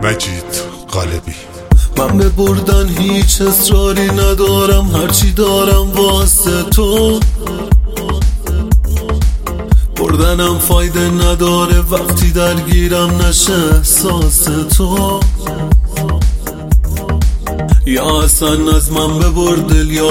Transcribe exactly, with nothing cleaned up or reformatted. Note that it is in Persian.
مجید قالبی. من به بردن هیچ اصراری ندارم، هرچی دارم واسه تو. بردنم فایده نداره وقتی درگیرم نشه احساس تو. یا اصلا از من ببر دل یا